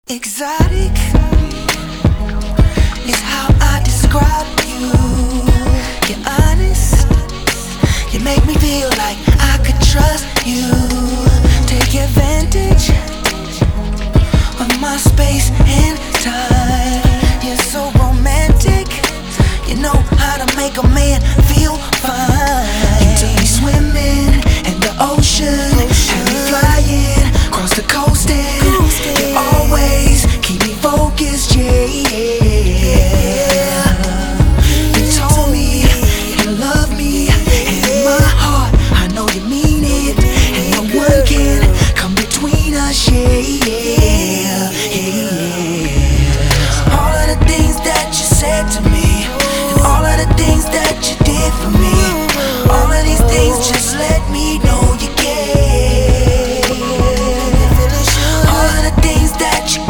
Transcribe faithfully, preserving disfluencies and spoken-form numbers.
Exotic is how I describe you. You're honest, you make me feel like I could trust you. Take advantage of my space and time.